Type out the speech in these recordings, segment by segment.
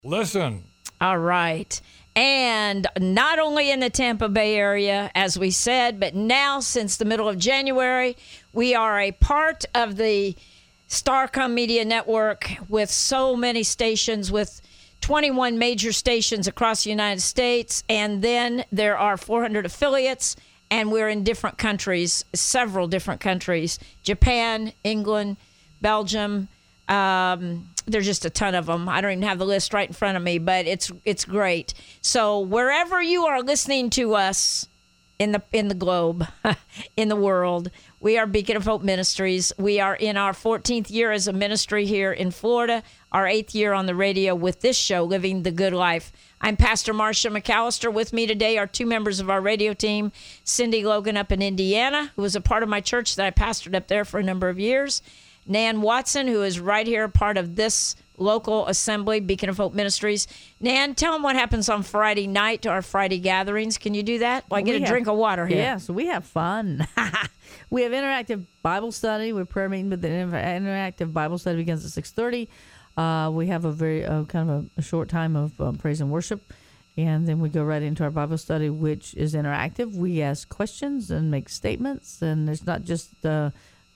Listen. All right. And not only in the Tampa Bay area, as we said, but now since the middle of January, we are a part of the Starcom Media Network with so many stations, with 21 major stations across the United States. And then there are 400 affiliates, and we're in different countries, several different countries, Japan, England, Belgium. There's just a ton of them. I don't even have the list right in front of me, but it's great. So wherever you are listening to us in the globe, in the world, we are Beacon of Hope Ministries. We are in our 14th year as a ministry here in Florida, our 8th year on the radio with this show, Living the Good Life. I'm Pastor Marcia McAllister. With me today are two members of our radio team, Cindy Logan up in Indiana, who was a part of my church that I pastored up there for a number of years, Nan Watson, who is right here, part of this local assembly, Beacon of Hope Ministries. Nan, tell them what happens on Friday night to our Friday gatherings. Can you do that? Well, I get a drink of water here. Yeah, so we have fun. We have interactive Bible study. We're prayer meeting, but the interactive Bible study begins at 6:30. We have a very kind of a short time of praise and worship, and then we go right into our Bible study, which is interactive. We ask questions and make statements, and it's not just a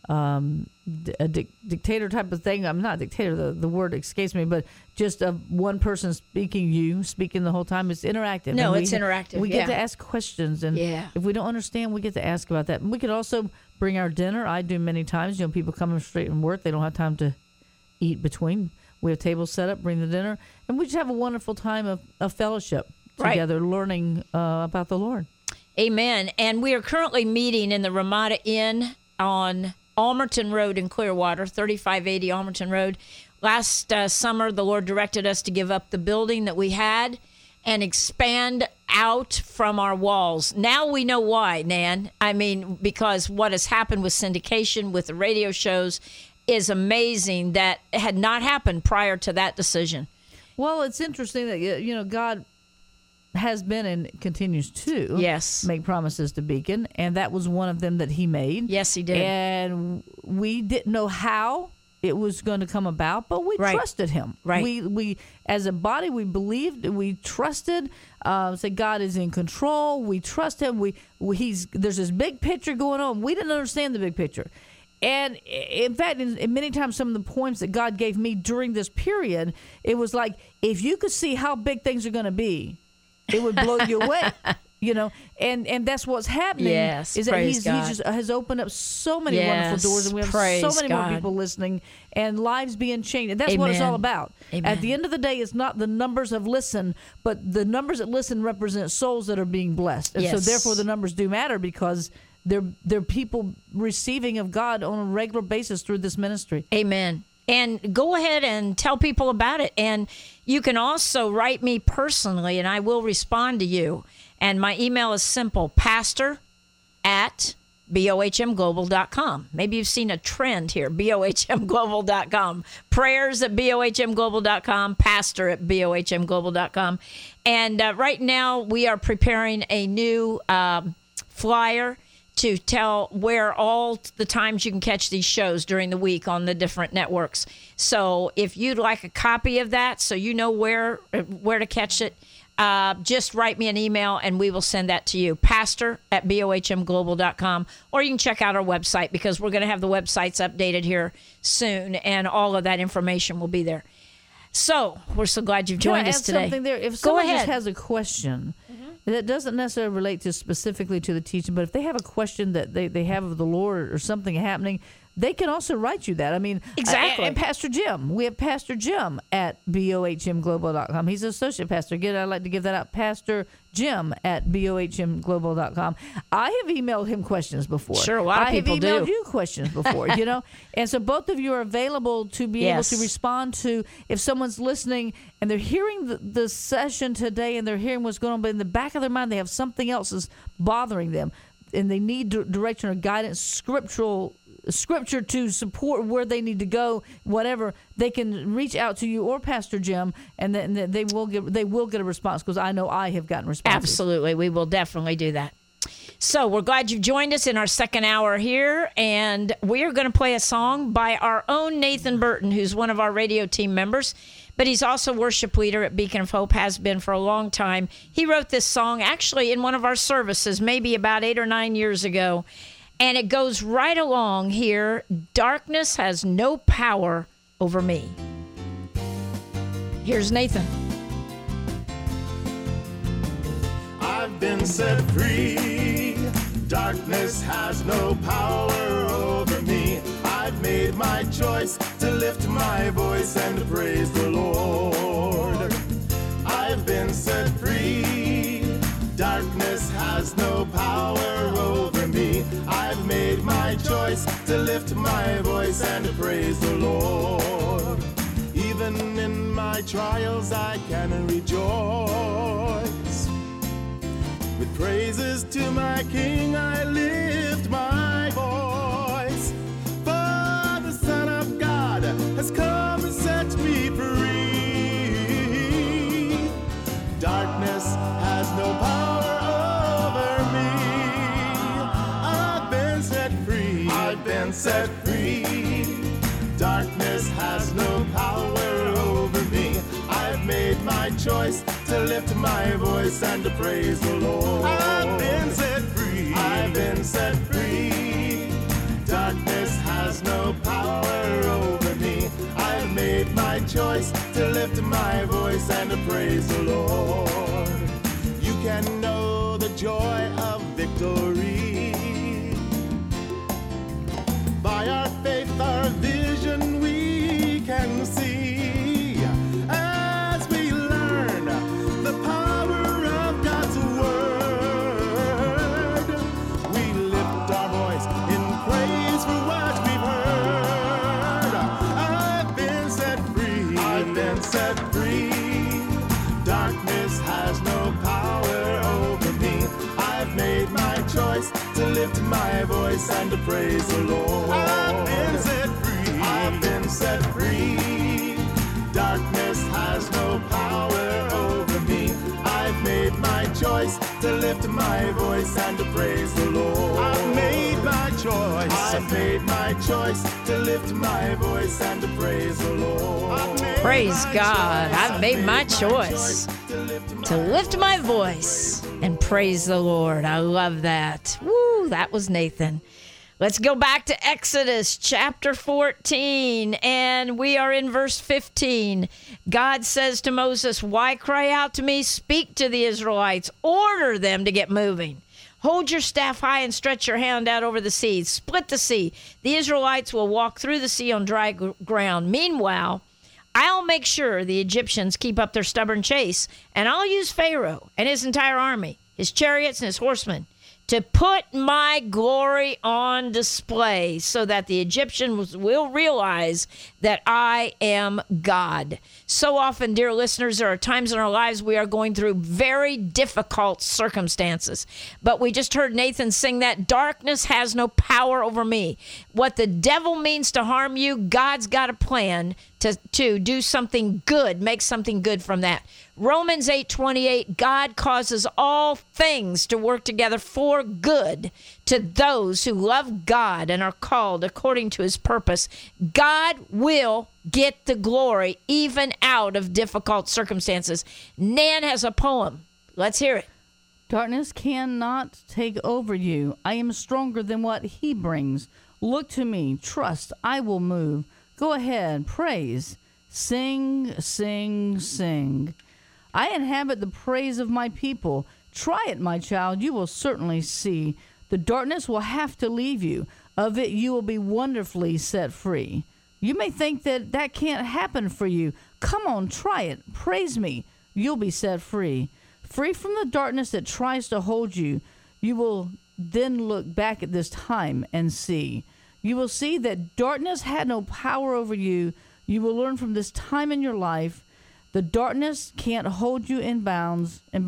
dictator type of thing. I'm not a dictator, the word escapes me, but just one person speaking the whole time. It's interactive. No, it's interactive. We get to ask questions, and if we don't understand, we get to ask about that. And we could also bring our dinner. I do many times. People coming straight from work, they don't have time to eat between. We have tables set up, bring the dinner, and we just have a wonderful time of fellowship together, learning about the Lord. Amen. And we are currently meeting in the Ramada Inn on Almerton Road in Clearwater, 3580 Almerton Road. Last summer, the Lord directed us to give up the building that we had and expand out from our walls. Now we know why, Nan. I mean, because what has happened with syndication, with the radio shows, is amazing. That had not happened prior to that decision. Well, it's interesting that, God has been and continues to make promises to Beacon, and that was one of them that he made. Yes, he did. And we didn't know how it was going to come about, but we trusted him. Right. We as a body, we believed, we trusted, said God is in control. We trust him. There's this big picture going on. We didn't understand the big picture. And in fact, in many times, some of the points that God gave me during this period, it was like, if you could see how big things are going to be, it would blow you away, and that's what's happening. Yes, is that he just has opened up so many wonderful doors, and we have so many more people listening, and lives being changed. And that's what it's all about. Amen. At the end of the day, it's not the numbers of listen, but the numbers that listen represent souls that are being blessed, and so therefore the numbers do matter because they're people receiving of God on a regular basis through this ministry. Amen. And go ahead and tell people about it. And you can also write me personally, and I will respond to you. And my email is simple, pastor@bohmglobal.com. Maybe you've seen a trend here, bohmglobal.com. prayers@bohmglobal.com, pastor@bohmglobal.com. And right now we are preparing a new flyer to tell where all the times you can catch these shows during the week on the different networks. So if you'd like a copy of that, so you know where to catch it, just write me an email and we will send that to you, pastor@bohmglobal.com. Or you can check out our website because we're going to have the websites updated here soon, and all of that information will be there. So we're so glad you've joined us today. Something there? If someone just has a question that doesn't necessarily relate specifically to the teaching, but if they have a question that they have of the Lord or something happening, they can also write you that. I mean, exactly. And Pastor Jim, we have Pastor Jim at bohmglobal.com. He's an associate pastor. Again, I'd like to give that out. Pastor Jim at bohmglobal.com. I have emailed him questions before. Sure, a lot of people do. I have emailed you questions before, And so both of you are available to be able to respond to if someone's listening and they're hearing the session today and they're hearing what's going on, but in the back of their mind they have something else is bothering them and they need direction or guidance, scripture to support where they need to go, whatever, they can reach out to you or Pastor Jim, and then they will get a response, because I know I have gotten responses. Absolutely. We will definitely do that. So we're glad you've joined us in our second hour here, and we are going to play a song by our own Nathan Burton, who's one of our radio team members. but he's also worship leader at Beacon of Hope, has been for a long time. He wrote this song actually in one of our services, maybe about 8 or 9 years ago, and it goes right along here. Darkness has no power over me. Here's Nathan. I've been set free. Darkness has no power over me. I've made my choice to lift my voice and praise the Lord. I've been set free. Darkness has no power over me. I've made my choice to lift my voice and praise the Lord. Even in my trials I can rejoice. With praises to my King I lift my voice. For the Son of God has come and set me free. Darkness has no power over me. I've been set free. I've been set free. Darkness has no power over me. I've made my choice to lift my voice and to praise the Lord. I've been set free. I've been set free. Darkness has no power over me. I've made my choice to lift my voice and to praise the Lord. You can know the joy of victory. By our faith, our vision we can see. As we learn the power of God's word, we lift our voice in praise for what we've heard. I've been set free. I've been set free. Darkness has no power over me. I've made my choice to lift my voice and to praise the Lord. I've been set free. I've been set free. Darkness has no power over me. I've made my choice to lift my voice and to praise the Lord. I've made my choice. I've made my choice to lift my voice and to praise the Lord. Praise God. I've made my choice to lift my voice and praise the Lord. I love that. Woo, that was Nathan. Let's go back to Exodus chapter 14, and we are in verse 15. God says to Moses, "Why cry out to me? Speak to the Israelites. Order them to get moving. Hold your staff high and stretch your hand out over the sea. Split the sea. The Israelites will walk through the sea on dry ground. Meanwhile, I'll make sure the Egyptians keep up their stubborn chase, and I'll use Pharaoh and his entire army, his chariots and his horsemen, to put my glory on display so that the Egyptians will realize that I am God." So often, dear listeners, there are times in our lives we are going through very difficult circumstances. But we just heard Nathan sing that darkness has no power over me. What the devil means to harm you, God's got a plan to do something good, make something good from that. Romans 8:28, God causes all things to work together for good to those who love God and are called according to his purpose. God will get the glory even out of difficult circumstances. Nan has a poem. Let's hear it. Darkness cannot take over you. I am stronger than what he brings. Look to me. Trust. I will move. Go ahead. Praise. Sing, sing, sing. I inhabit the praise of my people. Try it, my child. You will certainly see. The darkness will have to leave you. Of it you will be wonderfully set free. You may think that that can't happen for you. Come on, try it. Praise me. You'll be set free. Free from the darkness that tries to hold you. You will then look back at this time and see. You will see that darkness had no power over you. You will learn from this time in your life. The darkness can't hold you in binds, and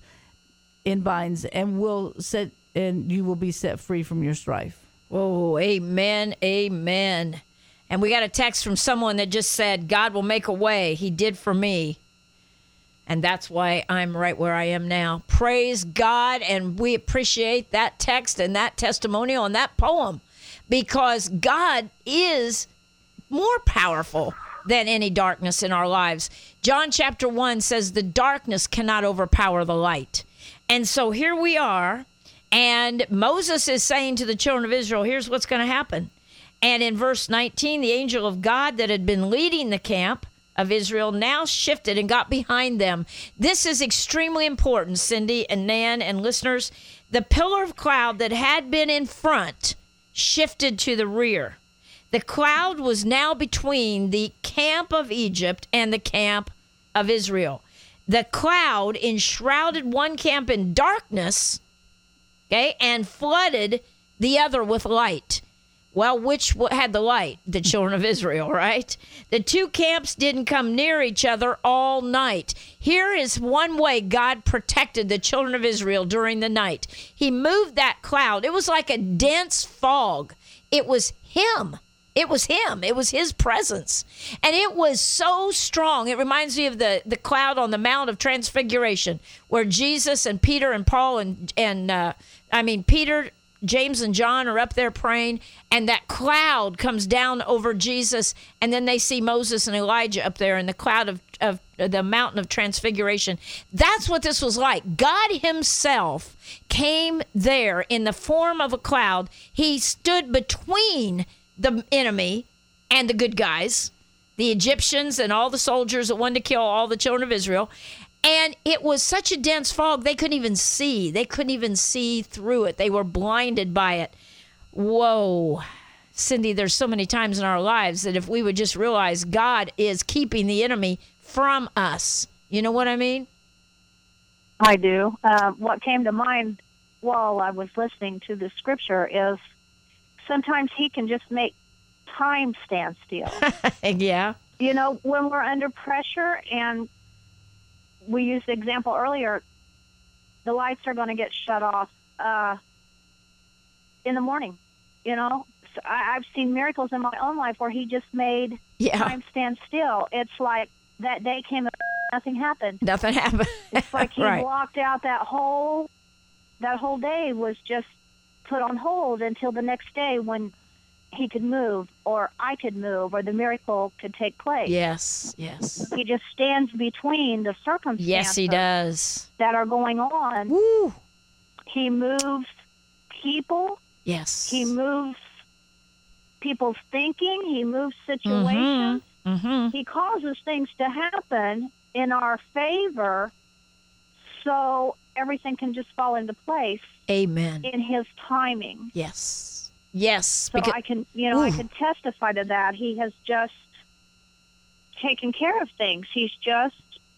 you will be set free from your strife. Oh, amen, amen. And we got a text from someone that just said, God will make a way. He did for me. And that's why I'm right where I am now. Praise God. And we appreciate that text and that testimonial and that poem, because God is more powerful than any darkness in our lives. John chapter 1 says the darkness cannot overpower the light. And so here we are, and Moses is saying to the children of Israel, here's what's going to happen. And in verse 19, the angel of God that had been leading the camp of Israel now shifted and got behind them. This is extremely important, Cindy and Nan and listeners. The pillar of cloud that had been in front shifted to the rear. The cloud was now between the camp of Egypt and the camp of Israel. The cloud enshrouded one camp in darkness, okay, and flooded the other with light. Well, which had the light? The children of Israel, right? The two camps didn't come near each other all night. Here is one way God protected the children of Israel during the night. He moved that cloud. It was like a dense fog. It was him. It was him. It was his presence. And it was so strong. It reminds me of the cloud on the Mount of Transfiguration, where Jesus and Peter and Paul Peter, James and John are up there praying, and that cloud comes down over Jesus, and then they see Moses and Elijah up there in the cloud of the mountain of Transfiguration. That's what this was like. God himself came there in the form of a cloud. He stood between the enemy and the good guys, the Egyptians and all the soldiers that wanted to kill all the children of Israel. And it was such a dense fog, they couldn't even see. They couldn't even see through it. They were blinded by it. Whoa. Cindy, there's so many times in our lives that if we would just realize God is keeping the enemy from us. You know what I mean? I do. What came to mind while I was listening to the scripture is sometimes he can just make time stand still. Yeah. You know, when we're under pressure, and we used the example earlier, the lights are going to get shut off in the morning. You know, so I've seen miracles in my own life where he just made time stand still. It's like that day came, nothing happened. Nothing happened. It's like he blocked out that whole day was just put on hold until the next day when he could move, or I could move, or the miracle could take place. Yes, yes. He just stands between the circumstances. Yes, he does. That are going on. Woo. He moves people. Yes. He moves people's thinking. He moves situations. Mm-hmm. He causes things to happen in our favor, so everything can just fall into place. Amen. In his timing. Yes. Yes. So I can testify to that. He has just taken care of things. He's just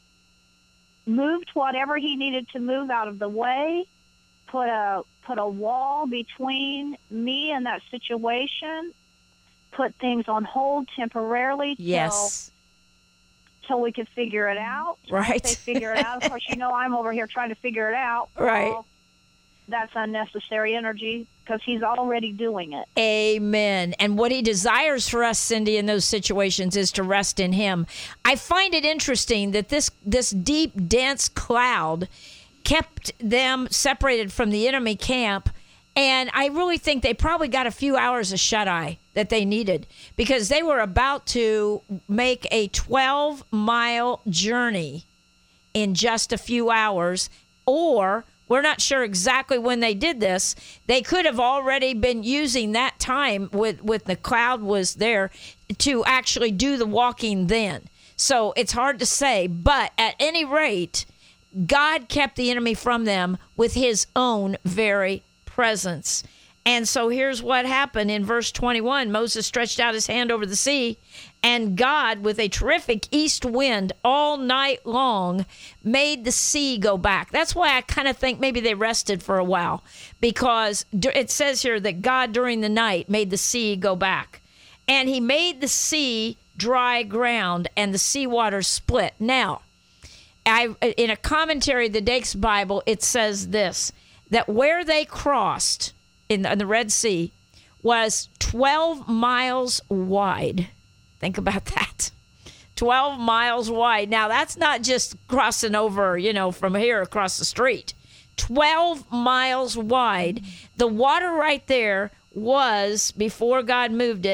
moved whatever he needed to move out of the way, put a wall between me and that situation, put things on hold temporarily till we could figure it out. Right. They figure it out. Of course, I'm over here trying to figure it out. Right. Well, that's unnecessary energy because he's already doing it. Amen. And what he desires for us, Cindy, in those situations is to rest in him. I find it interesting that this deep, dense cloud kept them separated from the enemy camp. And I really think they probably got a few hours of shut-eye that they needed because they were about to make a 12-mile journey in just a few hours, or we're not sure exactly when they did this. They could have already been using that time with the cloud was there to actually do the walking then. So it's hard to say, but at any rate, God kept the enemy from them with his own very presence. And so here's what happened in verse 21. Moses stretched out his hand over the sea, and God, with a terrific east wind all night long, made the sea go back. That's why I kind of think maybe they rested for a while, because it says here that God during the night made the sea go back. And he made the sea dry ground, and the sea waters split. Now, in a commentary, the Dake's Bible, it says this, that where they crossed in the Red Sea was 12 miles wide. Think about that. 12 miles wide. Now, that's not just crossing over, from here across the street. 12 miles wide. The water right there was, before God moved it,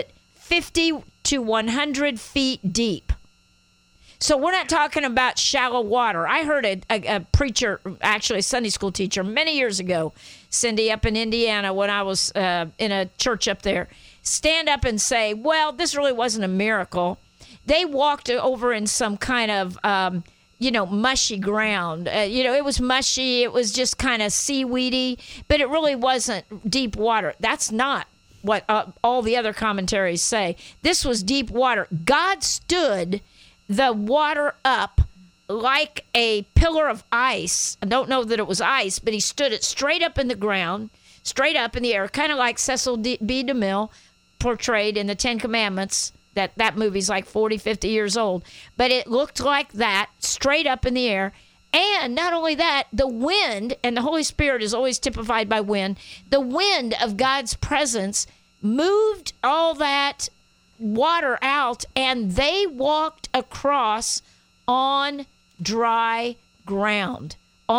50 to 100 feet deep. So we're not talking about shallow water. I heard a preacher, actually a Sunday school teacher, many years ago, Cindy, up in Indiana when I was in a church up there, stand up and say, well, this really wasn't a miracle. They walked over in some kind of, mushy ground. It was mushy. It was just kind of seaweedy, but it really wasn't deep water. That's not what all the other commentaries say. This was deep water. God stood the water up like a pillar of ice. I don't know that it was ice, but he stood it straight up in the ground, straight up in the air, kind of like Cecil B. DeMille portrayed in the Ten Commandments. That movie's like 40, 50 years old. But it looked like that, straight up in the air. And not only that, the wind, and the Holy Spirit is always typified by wind, the wind of God's presence moved all that water out, and they walked across on dry ground,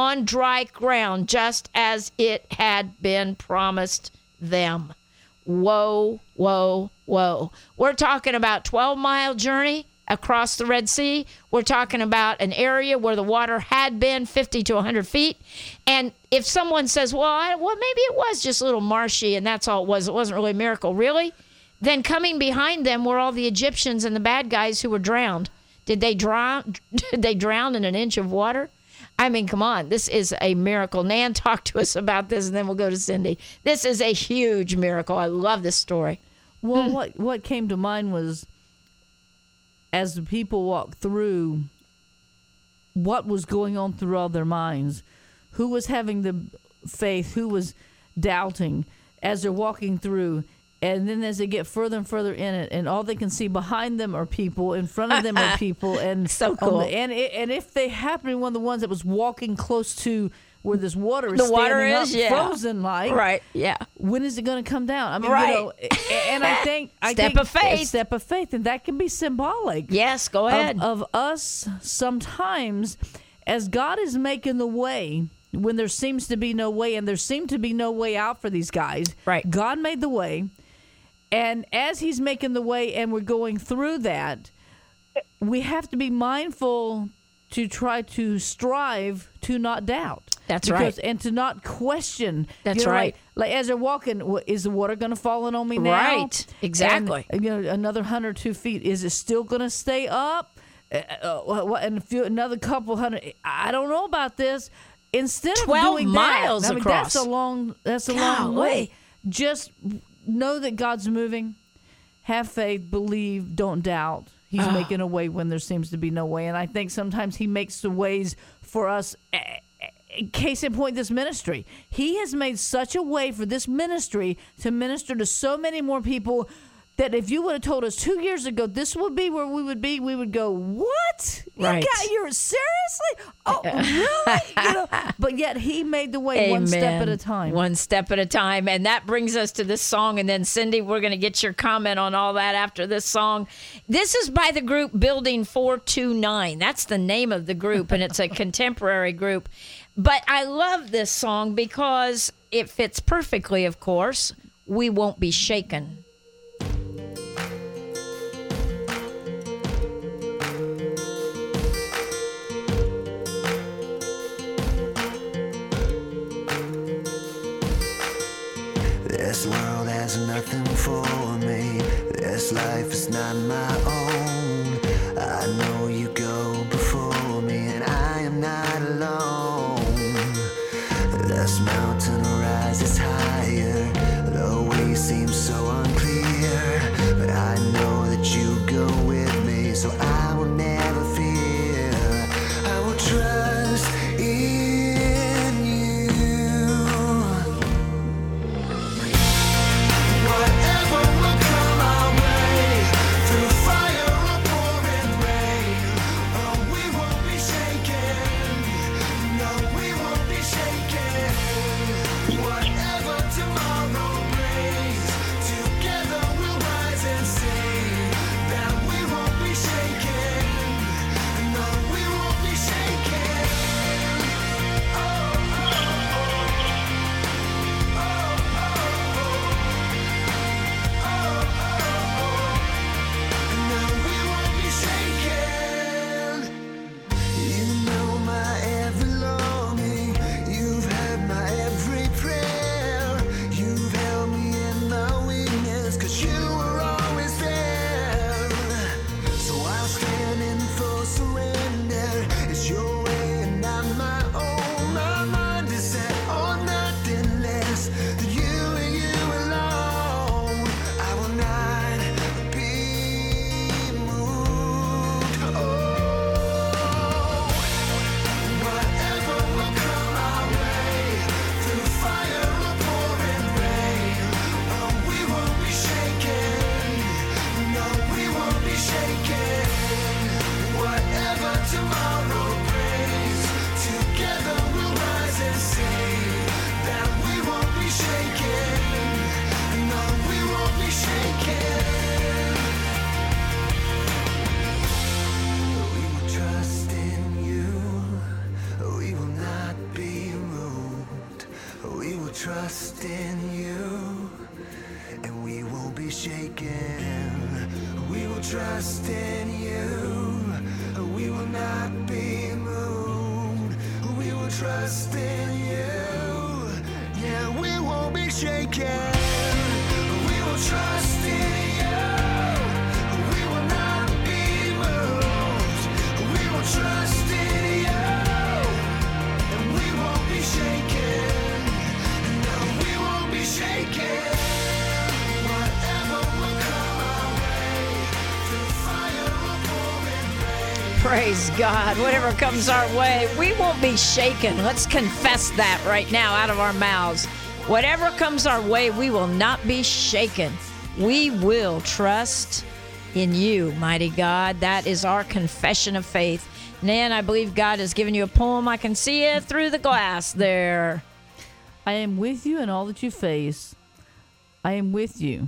just as it had been promised them. Whoa, whoa, whoa. We're talking about 12-mile journey across the Red Sea. We're talking about an area where the water had been 50 to 100 feet. And if someone says, well, maybe it was just a little marshy and that's all it was. It wasn't really a miracle. Really? Then coming behind them were all the Egyptians and the bad guys who were drowned. Did they drown? Did they drown in an inch of water? I mean, come on. This is a miracle. Nan, talk to us about this, and then we'll go to Cindy. This is a huge miracle. I love this story. Well, what came to mind was, as the people walked through, what was going on through all their minds? Who was having the faith? Who was doubting as they're walking through? And then as they get further and further in it, and all they can see behind them are people, in front of them are people, and so cool. And if they happen to be one of the ones that was walking close to where this water is, frozen like, right? Yeah. When is it going to come down? I mean, right. And I think step of faith, and that can be symbolic. Yes, go ahead. Of us sometimes, as God is making the way. When there seems to be no way, and there seemed to be no way out for these guys, right? God made the way. And as he's making the way and we're going through that, we have to be mindful to try to strive to not doubt. That's right. And to not question. That's right. Like as they're walking, is the water going to fall in on me now? Right. Exactly. And, another 102 feet, is it still going to stay up? And another couple hundred, I don't know about this. Instead of 12 doing miles that, across. That's a long way. Just know that God's moving. Have faith, believe, don't doubt. He's making a way when there seems to be no way. And I think sometimes he makes the ways for us. Case in point, this ministry. He has made such a way for this ministry to minister to so many more people that if you would have told us 2 years ago this would be where we would be, we would go, what? Right. You're seriously? Oh, really? But yet he made the way. Amen. One step at a time. One step at a time. And that brings us to this song. And then, Cindy, we're going to get your comment on all that after this song. This is by the group Building 429. That's the name of the group, and it's a contemporary group. But I love this song because it fits perfectly, of course. We won't be shaken. This world has nothing for me. This life is not my own. I know you go before me, and I am not alone. This mountain rises higher. The way seems so unclear, but I know that you go with me, so I will never fear. I will trust in you. Whatever will come our way, through fire or pouring rain, oh, we won't be shaken. No, we won't be shaken. Whatever tomorrow brings, together we'll rise and sing that we won't be shaken. trust in you, and we won't be shaken. We will trust in you, we will not be moved. We will trust in you, yeah, we won't be shaken. We will trust in you, we will not be moved. We will trust in you, and we won't be shaken. No, we won't be shaken. Whatever will come our way, through fire or pouring rain. Praise God. Whatever comes our way, we won't be shaken. Let's confess that right now out of our mouths. Whatever comes our way, we will not be shaken. We will trust in you, mighty God. That is our confession of faith. Nan, I believe God has given you a poem. I can see it through the glass there. I am with you in all that you face. I am with you.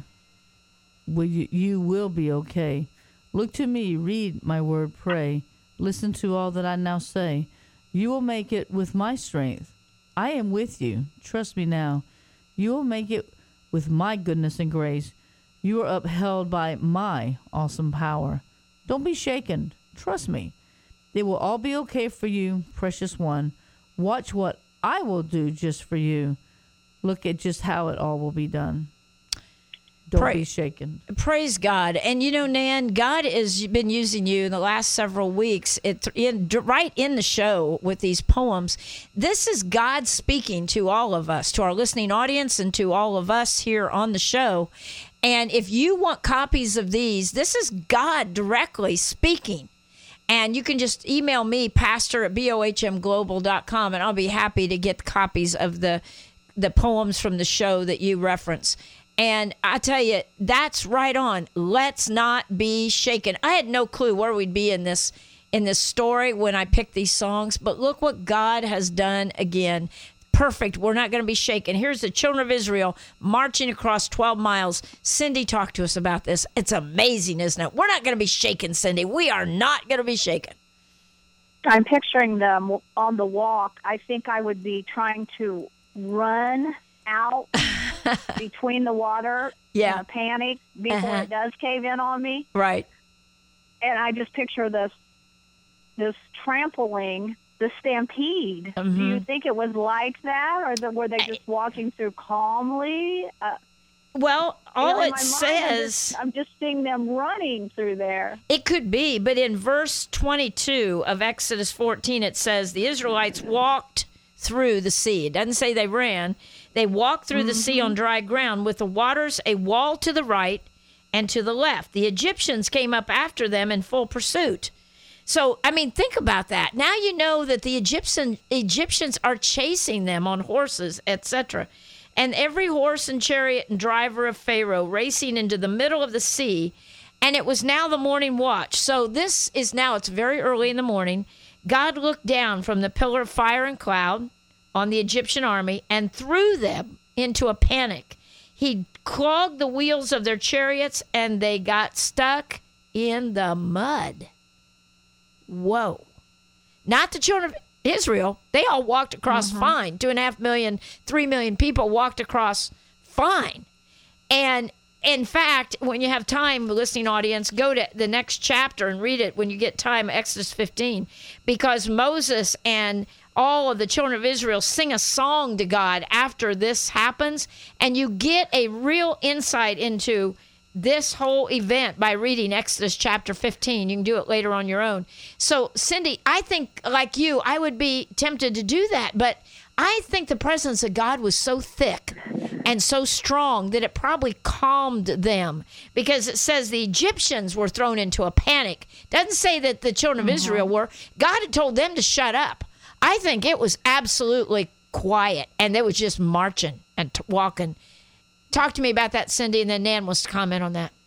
You will be okay. Look to me, read my word, pray. Listen to all that I now say. You will make it with my strength. I am with you. Trust me now. You will make it with my goodness and grace. You are upheld by my awesome power. Don't be shaken. Trust me. It will all be okay for you, precious one. Watch what I will do just for you. Look at just how it all will be done. Don't be shaken. Praise God. And you know, Nan, God has been using you in the last several weeks right in the show with these poems. This is God speaking to all of us, to our listening audience and to all of us here on the show. And if you want copies of these, this is God directly speaking. And you can just email me, pastor@bohmglobal.com, and I'll be happy to get copies of the poems from the show that you reference. And I tell you, that's right on. Let's not be shaken. I had no clue where we'd be in this story when I picked these songs, but look what God has done again. Perfect. We're not going to be shaken. Here's the children of Israel marching across 12 miles. Cindy talked to us about this. It's amazing, isn't it? We're not going to be shaken, Cindy. We are not going to be shaken. I'm picturing them on the walk. I think I would be trying to run out between the water in a panic before it does cave in on me. Right. And I just picture this trampling, the stampede. Do you think it was like that, or were they just walking through calmly? Well, all it says... I'm just seeing them running through there. It could be, but in verse 22 of Exodus 14, it says the Israelites walked through the sea. It doesn't say they ran. They walked through the sea on dry ground with the waters a wall to the right and to the left. The Egyptians came up after them in full pursuit. So, I mean, think about that. Now you know that the Egyptians are chasing them on horses, etc. And every horse and chariot and driver of Pharaoh racing into the middle of the sea. And it was now the morning watch. So this is now, it's very early in the morning. God looked down from the pillar of fire and cloud on the Egyptian army and threw them into a panic. He clogged the wheels of their chariots and they got stuck in the mud. Whoa. Not the children of Israel. They all walked across fine. 2.5 million, 3 million people walked across fine. And in fact, when you have time, the listening audience, go to the next chapter and read it when you get time, Exodus 15, because Moses and all of the children of Israel sing a song to God after this happens, and you get a real insight into this whole event by reading Exodus chapter 15. You can do it later on your own. So, Cindy, I think, like you, I would be tempted to do that, but I think the presence of God was so thick and so strong that it probably calmed them, because it says the Egyptians were thrown into a panic. Doesn't say that the children of Israel were. God had told them to shut up. I think it was absolutely quiet, and they was just marching and walking. Talk to me about that, Cindy, and then Nan wants to comment on that.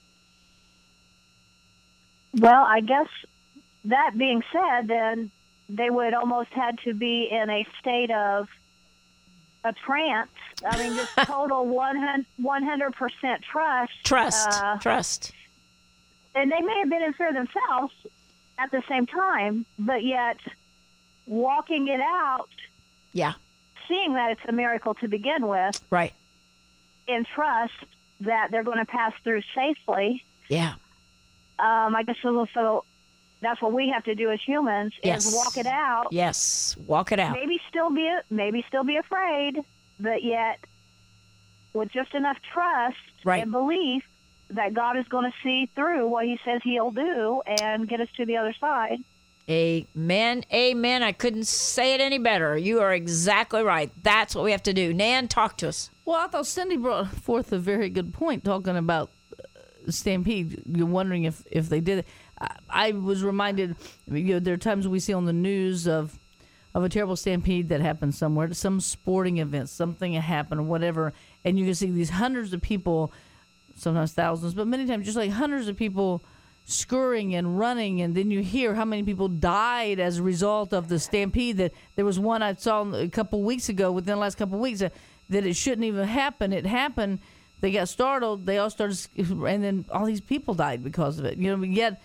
Well, I guess that being said, then they would almost had to be in a state of a trance. I mean, just total 100% trust. Trust. And they may have been in fear themselves at the same time, but yet walking it out seeing that it's a miracle to begin with, Right. in trust that they're going to pass through safely. Yeah. I guess so that's what we have to do as humans Yes. is walk it out. Yes. Walk it out. Maybe still be afraid, but yet with just enough trust Right. and belief that God is going to see through what he says he'll do and get us to the other side. Amen. Amen. I couldn't say it any better. You are exactly right. That's what we have to do. Nan, talk to us. Well, I thought Cindy brought forth a very good point talking about Stampede. You're wondering if they did it. I was reminded, there are times we see on the news of a terrible stampede that happened somewhere, some sporting event, something happened or whatever, and you can see these hundreds of people, sometimes thousands, but many times just like hundreds of people scurrying and running, and then you hear how many people died as a result of the stampede. That there was one I saw a couple weeks ago, within the last couple of weeks, that it shouldn't even happen. It happened. They got startled. They all started, and then all these people died because of it. Yet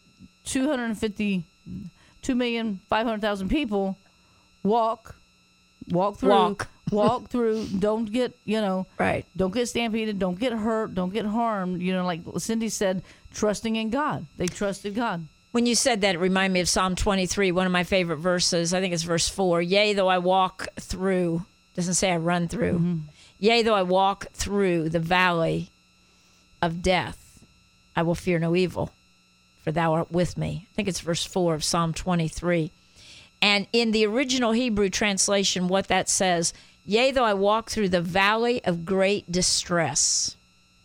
2,500,000 people walk through, don't get, Right. don't get stampeded, don't get hurt, don't get harmed. Like Cindy said, trusting in God. They trusted God. When you said that, it reminded me of Psalm 23, one of my favorite verses. I think it's verse 4. Yea, though I walk through, doesn't say I run through. Mm-hmm. Yea, though I walk through the valley of death, I will fear no evil, for thou art with me. I think it's verse 4 of Psalm 23. And in the original Hebrew translation, what that says, yea, though I walk through the valley of great distress.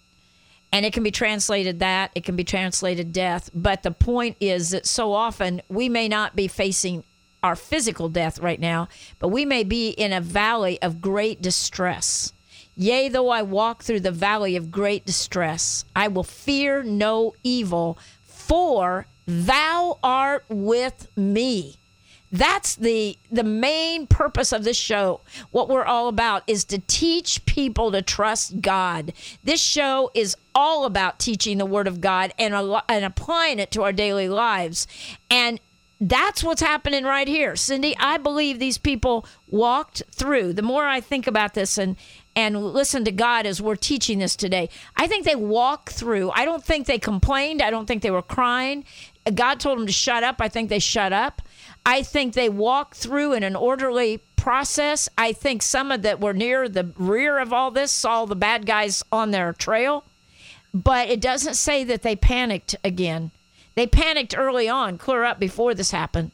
And it can be translated that, it can be translated death. But the point is that so often we may not be facing our physical death right now, but we may be in a valley of great distress. Yea, though I walk through the valley of great distress, I will fear no evil, for thou art with me. That's the main purpose of this show. What we're all about is to teach people to trust God. This show is all about teaching the Word of God and applying it to our daily lives. And that's what's happening right here. Cindy, I believe these people walked through. The more I think about this and listen to God as we're teaching this today, I think they walked through. I don't think they complained. I don't think they were crying. God told them to shut up. I think they shut up. I think they walked through in an orderly process. I think some of that were near the rear of all this saw the bad guys on their trail. But it doesn't say that they panicked again. They panicked early on, clear up before this happened,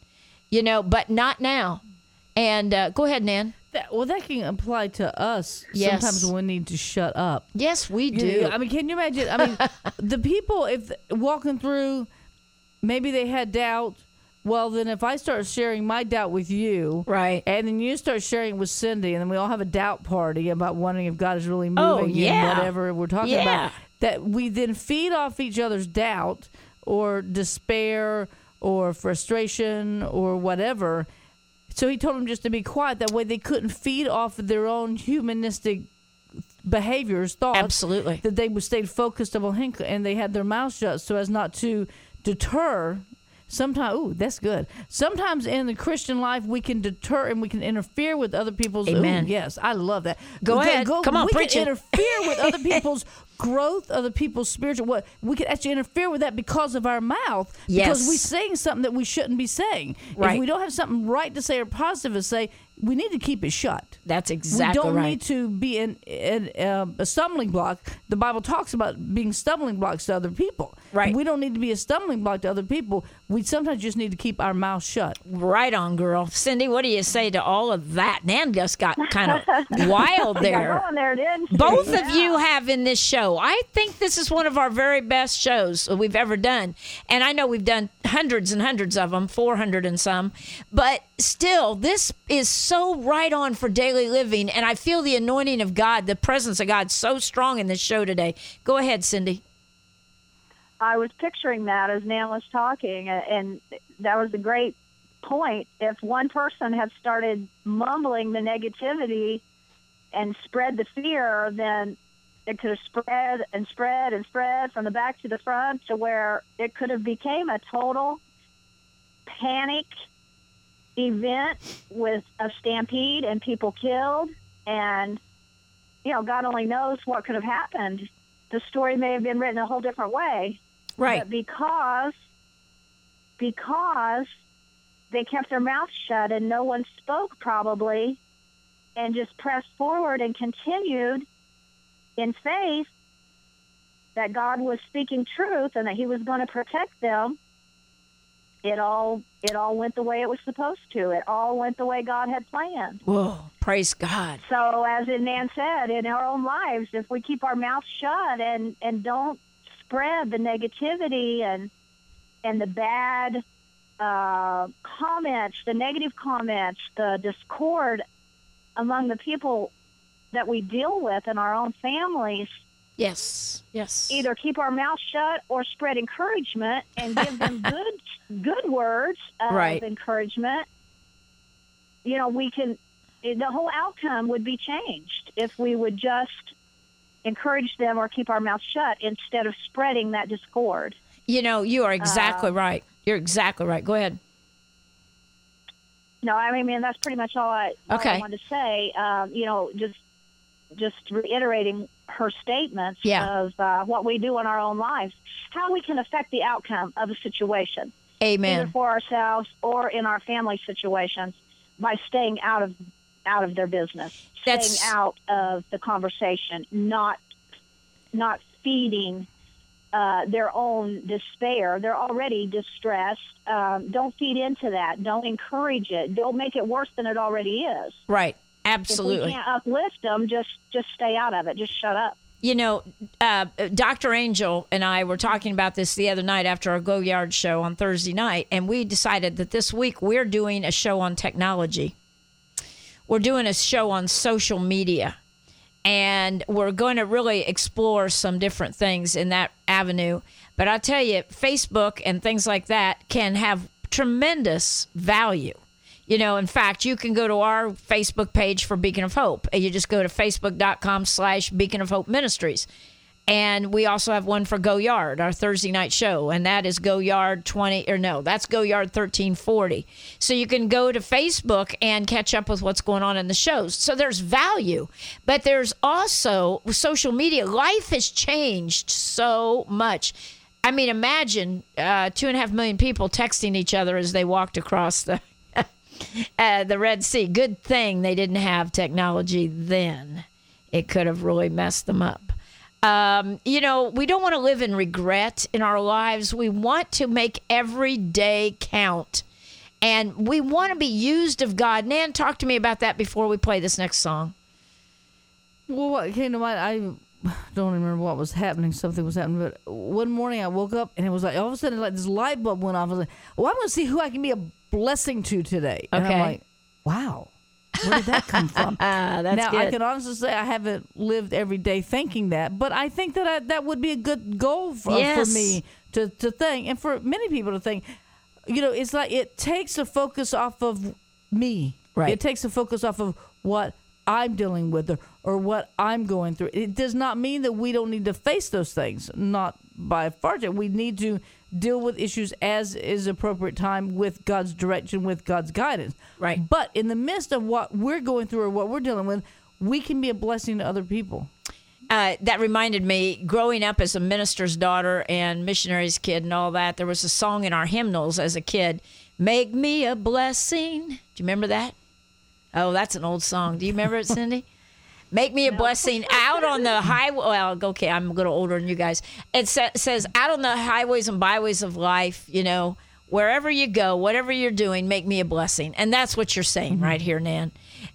but not now. And go ahead, Nan. That can apply to us. Yes. Sometimes we need to shut up. Yes, we do. Can you imagine? The people, if walking through, maybe they had doubt. Well, then if I start sharing my doubt with you, right, and then you start sharing with Cindy, and then we all have a doubt party about wondering if God is really moving in whatever we're talking about, that we then feed off each other's doubt or despair or frustration or whatever. So he told them just to be quiet. That way they couldn't feed off of their own humanistic behaviors, thoughts. Absolutely. That they would stay focused on him, and they had their mouths shut so as not to deter. Sometimes, that's good. Sometimes in the Christian life, we can deter and we can interfere with other people's. Amen. Yes, I love that. Go ahead. Come on, preach it. We can interfere with other people's growth, other people's spiritual. We can actually interfere with that because of our mouth. Yes. Because we're saying something that we shouldn't be saying. Right. If we don't have something right to say or positive to say, we need to keep it shut. That's exactly right. We don't need to be a stumbling block. The Bible talks about being stumbling blocks to other people. Right. We don't need to be a stumbling block to other people. We sometimes just need to keep our mouth shut. Right on, girl. Cindy, what do you say to all of that? Nan just got kind of wild there. Got going there, didn't she? Both of you have in this show. I think this is one of our very best shows we've ever done. And I know we've done hundreds and hundreds of them, 400 and some. But still, this is so right on for daily living. And I feel the anointing of God, the presence of God so strong in this show today. Go ahead, Cindy. I was picturing that as Nan was talking, and that was a great point. If one person had started mumbling the negativity and spread the fear, then it could have spread and spread and spread from the back to the front to where it could have became a total panic event with a stampede and people killed, and God only knows what could have happened. The story may have been written a whole different way, right? But because they kept their mouth shut and no one spoke, probably, and just pressed forward and continued in faith that God was speaking truth and that He was going to protect them. It all went the way it was supposed to. It all went the way God had planned. Whoa, praise God. So as Nan said, in our own lives, if we keep our mouth shut and don't spread the negativity and the bad comments, the negative comments, the discord among the people that we deal with in our own families, yes, either keep our mouth shut or spread encouragement and give them good words of encouragement. We can. The whole outcome would be changed if we would just encourage them or keep our mouth shut instead of spreading that discord. You are exactly right. You're exactly right. Go ahead. No, I mean that's pretty much all I wanted to say. Just reiterating her statements of what we do in our own lives, how we can affect the outcome of a situation. Amen. Either for ourselves or in our family situations by staying out of their business, staying out of the conversation, not feeding their own despair. They're already distressed. Don't feed into that. Don't encourage it. Don't make it worse than it already is. Right. Absolutely. If we can't uplift them, just stay out of it. Just shut up. Dr. Angel and I were talking about this the other night after our Go Yard show on Thursday night, and we decided that this week we're doing a show on technology. We're doing a show on social media, and we're going to really explore some different things in that avenue. But I'll tell you, Facebook and things like that can have tremendous value. In fact, you can go to our Facebook page for Beacon of Hope. You just go to facebook.com/Beacon of Hope Ministries. And we also have one for Go Yard, our Thursday night show. And that is Go Yard that's Go Yard 1340. So you can go to Facebook and catch up with what's going on in the shows. So there's value. But there's also social media. Life has changed so much. I mean, imagine 2.5 million people texting each other as they walked across the Red Sea. Good thing they didn't have technology then. It could have really messed them up. We don't want to live in regret in our lives. We want to make every day count. And we want to be used of God. Nan, talk to me about that before we play this next song. Well, what came to mind, I don't remember what was happening. Something was happening. But one morning I woke up and it was like, all of a sudden, like this light bulb went off. I was like, well, I'm going to see who I can be a blessing to today. And I'm like, wow, where did that come from? That's good. I can honestly say I haven't lived every day thinking that, but I think that that would be a good goal for me to think, and for many people to think. It's like it takes the focus off of me. Right. It takes the focus off of what I'm dealing with or what I'm going through. It does not mean that we don't need to face those things. Not by far. We need to deal with issues as is appropriate time with God's direction, with God's guidance. Right. But in the midst of what we're going through or what we're dealing with, we can be a blessing to other people. That reminded me, growing up as a minister's daughter and missionary's kid and all that, there was a song in our hymnals as a kid, "Make me a blessing." Do you remember that? Oh, that's an old song. Do you remember it, Cindy? Make me a blessing out on the highway. Well, okay, I'm a little older than you guys. It says, out on the highways and byways of life, wherever you go, whatever you're doing, make me a blessing. And that's what you're saying right here, Nan.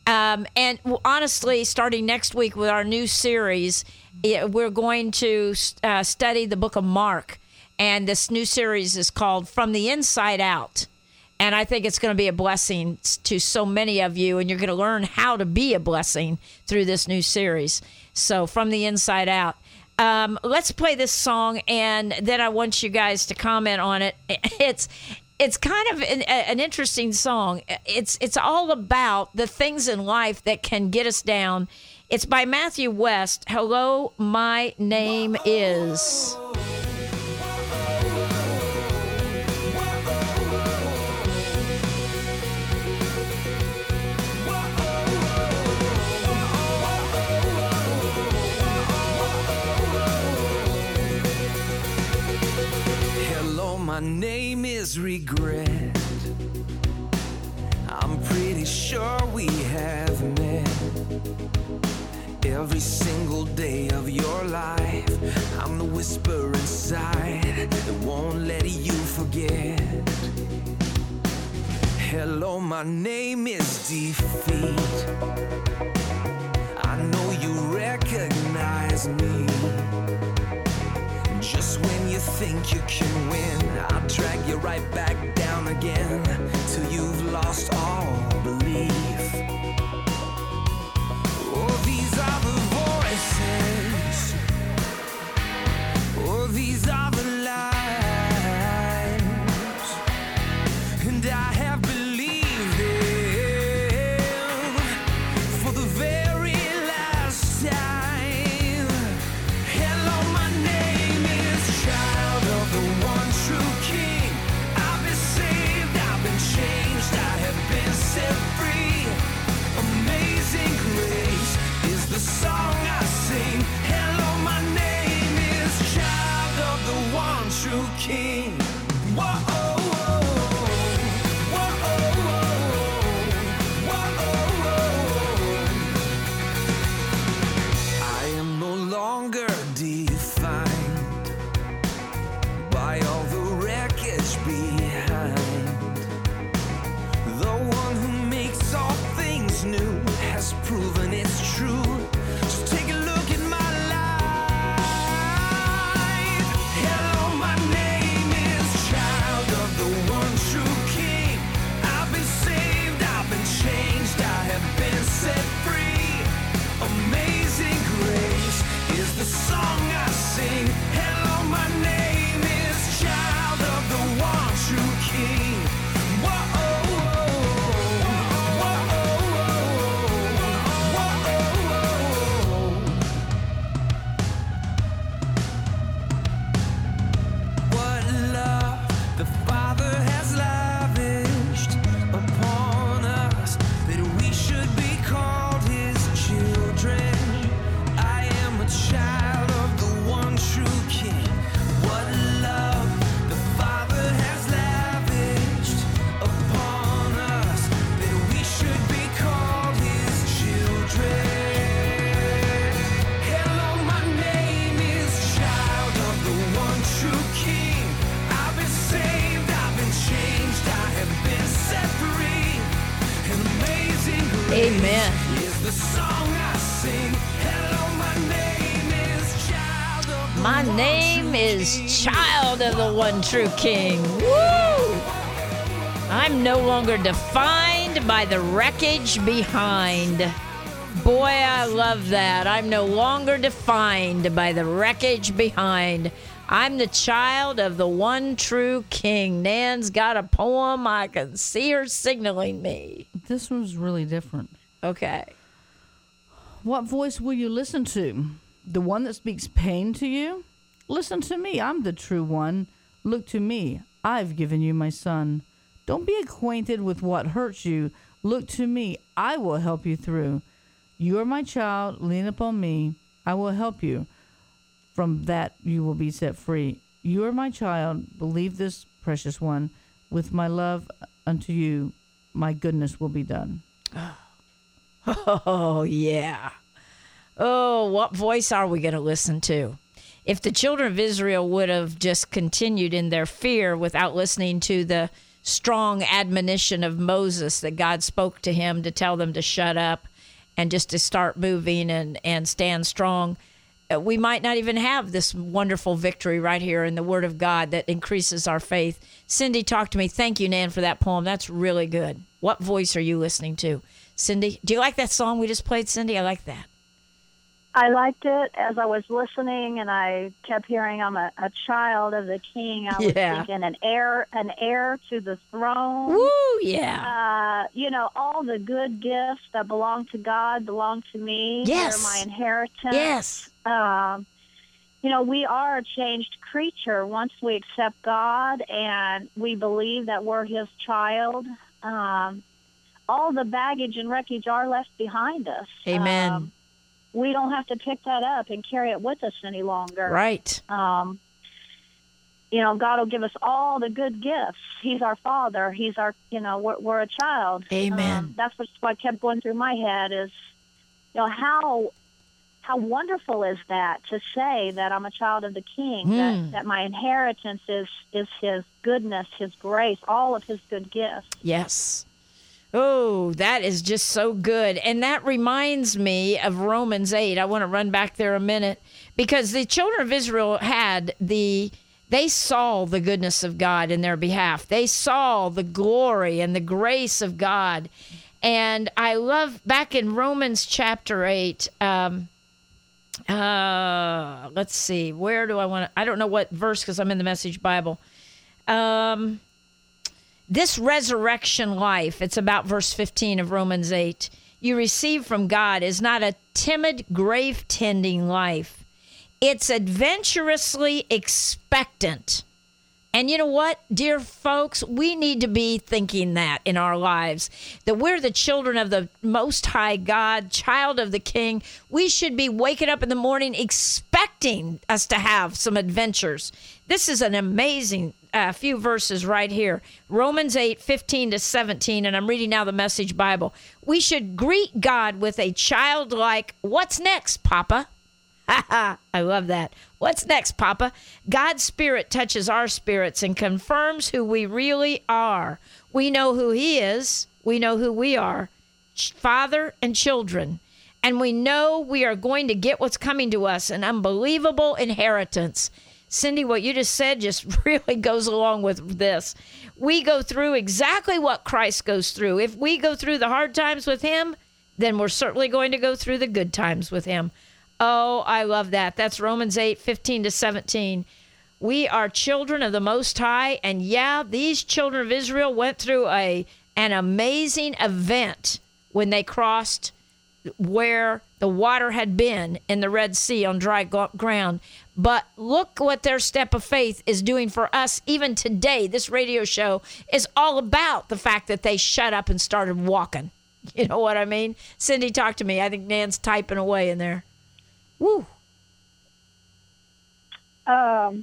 And honestly, starting next week with our new series, we're going to study the book of Mark. And this new series is called From the Inside Out. And I think it's going to be a blessing to so many of you, and you're going to learn how to be a blessing through this new series. So, From the Inside Out. Let's play this song, and then I want you guys to comment on it. It's kind of an interesting song. It's all about the things in life that can get us down. It's by Matthew West. Hello, my name is. is regret. I'm pretty sure we have met. Every single day of your life, I'm the whisper inside that won't let you forget. Hello, my name is Defeat. I know you recognize me. Just when you think you can win, I'll drag you right back down again till you've lost all belief. Oh, these are the voices. Oh, these are the lies. And I have believed them for the very last time. Hello, my name is Child of the One True King. I've been saved, I've been changed, I have been set free. Amazing grace is the song I sing. Hello, my name is Child of the One True King. Whoa. I am no longer defined by all the wreckage behind. The one who makes all things new has proven it's true. Just take a look at my life. Hello, my name is Child of the One True King. I've been saved, I've been changed, I have been set free. Amazing grace is the song I sing. Hello, my name is Child of the One True King. What love the Father has lavished upon us, that we should be called His children. I am a child of the one true King. What love the Father has lavished upon us, that we should be called His children. Hello, my name is Child of the One True King. I've been saved, I've been changed, I have been set free. An amazing grace Amen. is the song I sing. Hello, my name is Child of the My One name True is King. Child of the One True King. Woo! I'm no longer defined by the wreckage behind. Boy, I love that. I'm no longer defined by the wreckage behind. I'm the child of the one true King. Nan's got a poem. I can see her signaling me. This one's really different. Okay. What voice will you listen to? The one that speaks pain to you? Listen to me. I'm the true one. Look to me. I've given you my son. Don't be acquainted with what hurts you. Look to me. I will help you through. You are my child. Lean upon me. I will help you. From that you will be set free. You are my child. Believe this, precious one. With my love unto you, my goodness will be done. Oh, yeah. Oh, what voice are we going to listen to? If the children of Israel would have just continued in their fear without listening to the strong admonition of Moses that God spoke to him to tell them to shut up and just to start moving and stand strong, we might not even have this wonderful victory right here in the Word of God that increases our faith. Cindy, talk to me. Thank you, Nan, for that poem. That's really good. What voice are you listening to? Cindy, do you like that song we just played, Cindy? I like that. I liked it as I was listening, and I kept hearing, "I'm a child of the King." I was thinking, an heir to the throne. Woo, yeah. All the good gifts that belong to God belong to me. Yes. They're my inheritance. Yes. We are a changed creature once we accept God and we believe that we're His child. All the baggage and wreckage are left behind us. Amen. We don't have to pick that up and carry it with us any longer. Right. God will give us all the good gifts. He's our Father. He's our, we're a child. Amen. That's what kept going through my head is, how wonderful is that to say that I'm a child of the King, that my inheritance is His goodness, His grace, all of His good gifts. Yes. Oh, that is just so good. And that reminds me of Romans 8. I want to run back there a minute because the children of Israel they saw the goodness of God in their behalf. They saw the glory and the grace of God. And I love back in Romans chapter 8, let's see, where do I want to, I don't know what verse because I'm in the Message Bible. This resurrection life, it's about verse 15 of Romans 8, you receive from God is not a timid, grave-tending life. It's adventurously expectant. And you know what, dear folks, we need to be thinking that in our lives, that we're the children of the Most High God, child of the King. We should be waking up in the morning expecting us to have some adventures. This is an amazing few verses right here. Romans 8, 15 to 17, and I'm reading now the Message Bible. We should greet God with a childlike, "What's next, Papa?" I love that. What's next, Papa? God's Spirit touches our spirits and confirms who we really are. We know who He is. We know who we are, Father and children. And we know we are going to get what's coming to us, an unbelievable inheritance. Cindy, what you just said just really goes along with this. We go through exactly what Christ goes through. If we go through the hard times with Him, then we're certainly going to go through the good times with Him. Oh, I love that. That's Romans 8, 15 to 17. We are children of the Most High, and these children of Israel went through an amazing event when they crossed where the water had been in the Red Sea on dry ground. But look what their step of faith is doing for us even today. This radio show is all about the fact that they shut up and started walking. You know what I mean? Cindy, talk to me. I think Nan's typing away in there. Woo. I'm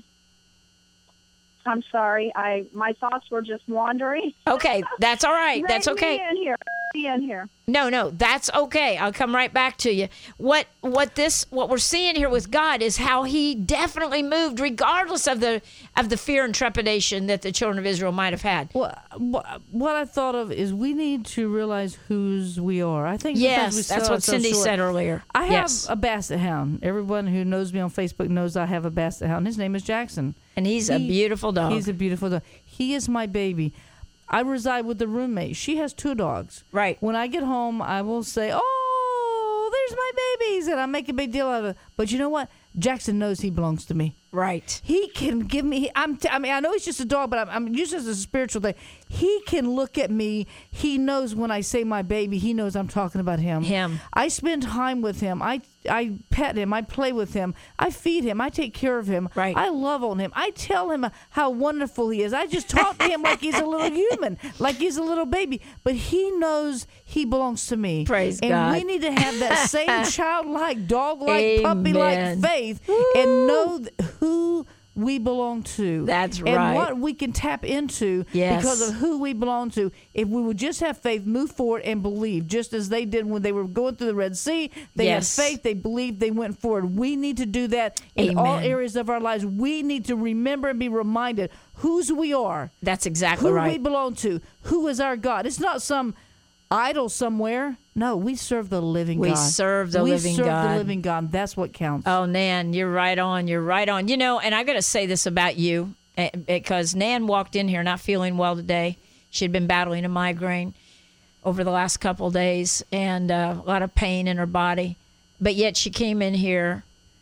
sorry. My thoughts were just wandering. Okay, that's all right. That's okay. Be in here. No, that's okay. I'll come right back to you. What we're seeing here with God is how He definitely moved, regardless of the fear and trepidation that the children of Israel might have had. Well, what I thought of is we need to realize whose we are. I think yes, that's what Cindy said earlier. I have a Basset Hound. Everyone who knows me on Facebook knows I have a Basset Hound. His name is Jackson, and he's a beautiful dog. He's a beautiful dog. He is my baby. I reside with the roommate. She has 2 dogs. Right. When I get home, I will say, "Oh, there's my babies," and I make a big deal out of it. But you know what? Jackson knows he belongs to me. Right. He can give me. I know he's just a dog, but I'm used as a spiritual thing. He can look at me. He knows when I say my baby. He knows I'm talking about him. I spend time with him. I pet him. I play with him. I feed him. I take care of him. Right. I love on him. I tell him how wonderful he is. I just talk to him like he's a little human, like he's a little baby. But he knows he belongs to me. Praise God. And we need to have that same childlike, dog-like, puppy-like faith and know who we belong to. That's right. And what we can tap into because of who we belong to. If we would just have faith, move forward, and believe, just as they did when they were going through the Red Sea. They had faith, they believed, they went forward. We need to do that in all areas of our lives. We need to remember and be reminded whose we are. That's exactly right. Who we belong to. Who is our God. It's not some idol somewhere. No, we serve the living God. We serve the living God. That's what counts. Oh, Nan, you're right on. You're right on. You know, and I got to say this about you, because Nan walked in here not feeling well today. She'd been battling a migraine over the last couple of days and a lot of pain in her body. But yet she came in here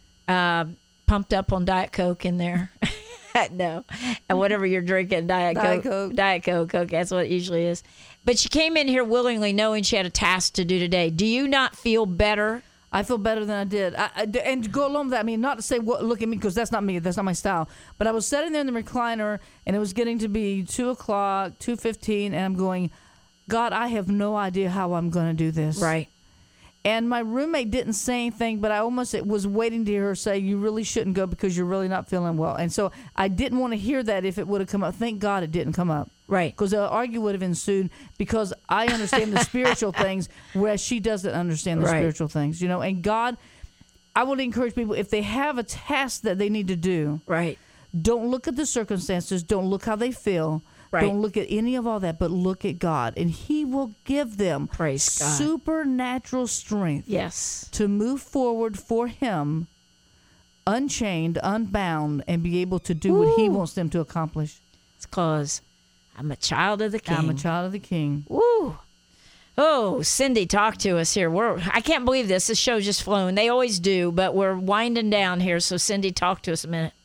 pumped up on Diet Coke in there. No. And whatever you're drinking, Diet Coke. Diet Coke, that's what it usually is. But she came in here willingly knowing she had a task to do today. Do you not feel better? I feel better than I did. And to go along with that, I mean, not to say, look at me, because that's not me. That's not my style. But I was sitting there in the recliner, and it was getting to be 2 o'clock, 2:15, and I'm going, God, I have no idea how I'm going to do this. Right. And my roommate didn't say anything, but I almost was waiting to hear her say, you really shouldn't go because you're really not feeling well. And so I didn't want to hear that if it would have come up. Thank God it didn't come up. Right. Because the argument would have ensued because I understand the spiritual things, whereas she doesn't understand the spiritual things. You know, and God, I would encourage people, if they have a task that they need to do, don't look at the circumstances, don't look how they feel. Don't look at any of all that, but look at God, and He will give them supernatural strength to move forward for Him, unchained, unbound, and be able to do what He wants them to accomplish. It's because I'm a child of the King. I'm a child of the King. Woo! Oh, Cindy, talk to us here. I can't believe this. This show's just flown. They always do, but we're winding down here. So, Cindy, talk to us a minute.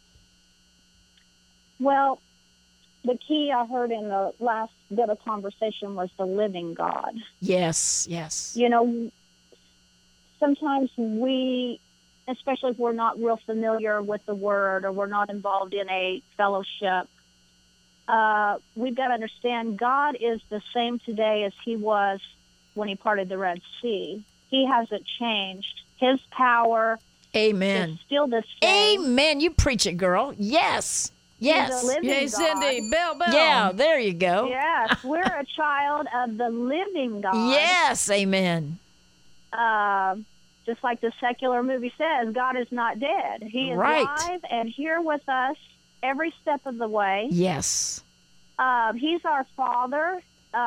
Well, the key I heard in the last bit of conversation was the living God. Yes, yes. You know, sometimes we, especially if we're not real familiar with the Word or we're not involved in a fellowship, we've got to understand God is the same today as He was when He parted the Red Sea. He hasn't changed. His power is still the same. Amen. You preach it, girl. Yes. Yes. Yay, Cindy. Bell. Yeah, there you go. Yes, we're a child of the living God. Yes, amen. Just like the secular movie says, God is not dead. He is alive and here with us every step of the way. Yes. He's our Father.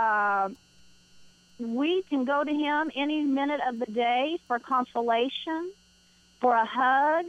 We can go to Him any minute of the day for consolation, for a hug.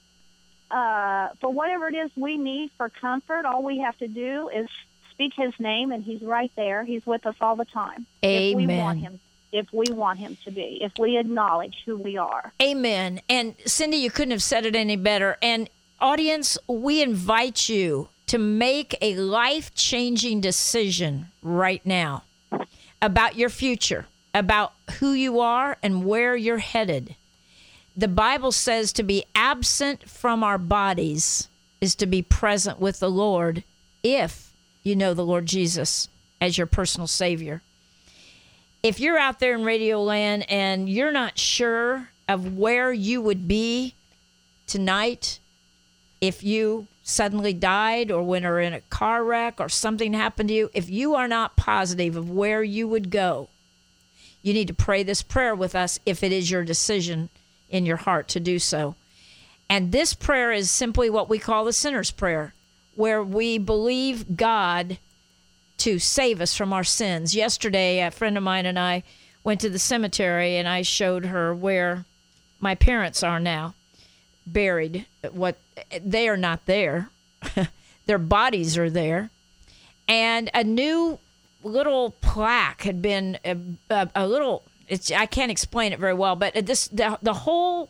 For whatever it is we need for comfort, all we have to do is speak His name, and He's right there. He's with us all the time. Amen. If we want Him to be, if we acknowledge who we are. Amen. And Cindy, you couldn't have said it any better. And audience, we invite you to make a life-changing decision right now about your future, about who you are and where you're headed. The Bible says to be absent from our bodies is to be present with the Lord if you know the Lord Jesus as your personal Savior. If you're out there in Radio Land and you're not sure of where you would be tonight if you suddenly died or when you're in a car wreck or something happened to you, if you are not positive of where you would go, you need to pray this prayer with us if it is your decision in your heart to do so. And this prayer is simply what we call the sinner's prayer, where we believe God to save us from our sins. Yesterday, a friend of mine and I went to the cemetery, and I showed her where my parents are now, buried. They are not there. Their bodies are there. And a new little plaque had been a little... I can't explain it very well, but the whole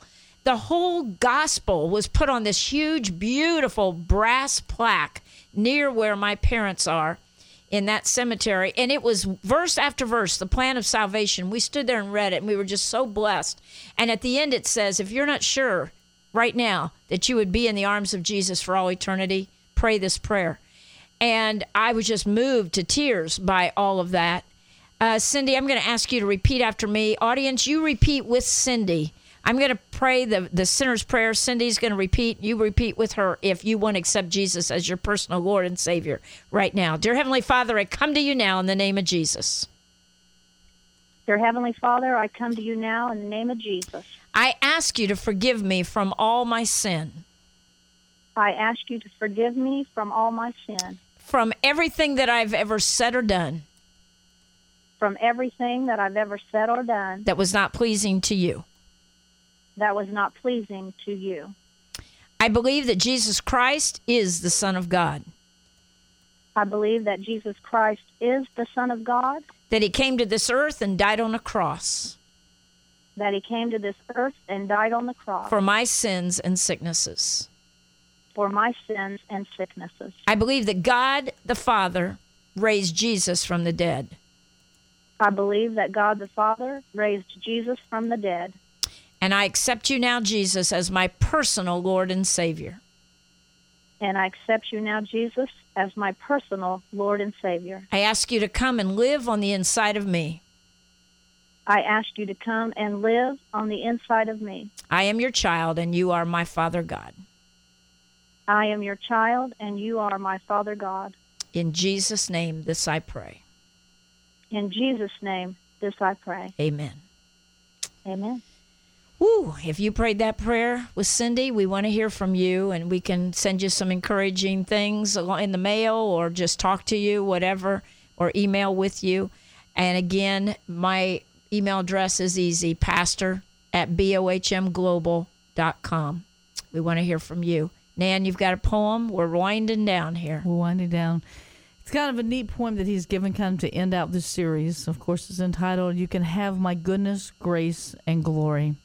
gospel was put on this huge, beautiful brass plaque near where my parents are in that cemetery. And it was verse after verse, the plan of salvation. We stood there and read it, and we were just so blessed. And at the end it says, if you're not sure right now that you would be in the arms of Jesus for all eternity, pray this prayer. And I was just moved to tears by all of that. Cindy, I'm going to ask you to repeat after me. Audience, you repeat with Cindy. I'm going to pray the sinner's prayer. Cindy's going to repeat. You repeat with her if you want to accept Jesus as your personal Lord and Savior right now. Dear Heavenly Father, I come to you now in the name of Jesus. Dear Heavenly Father, I come to you now in the name of Jesus. I ask you to forgive me from all my sin. I ask you to forgive me from all my sin. From everything that I've ever said or done. From everything that I've ever said or done. That was not pleasing to you. That was not pleasing to you. I believe that Jesus Christ is the Son of God. I believe that Jesus Christ is the Son of God. That He came to this earth and died on a cross. That He came to this earth and died on the cross. For my sins and sicknesses. For my sins and sicknesses. I believe that God the Father raised Jesus from the dead. I believe that God the Father raised Jesus from the dead. And I accept you now, Jesus, as my personal Lord and Savior. And I accept you now, Jesus, as my personal Lord and Savior. I ask you to come and live on the inside of me. I ask you to come and live on the inside of me. I am your child, and you are my Father God. I am your child, and you are my Father God. In Jesus' name, this I pray. In Jesus' name, this I pray. Amen. Amen. Woo, if you prayed that prayer with Cindy, we want to hear from you, and we can send you some encouraging things in the mail or just talk to you, whatever, or email with you. And again, my email address is easy, pastor@bohmglobal.com. We want to hear from you. Nan, you've got a poem. We're winding down here. We're winding down. It's kind of a neat poem that he's given kind of to end out this series. Of course, it's entitled, You Can Have My Goodness, Grace, and Glory.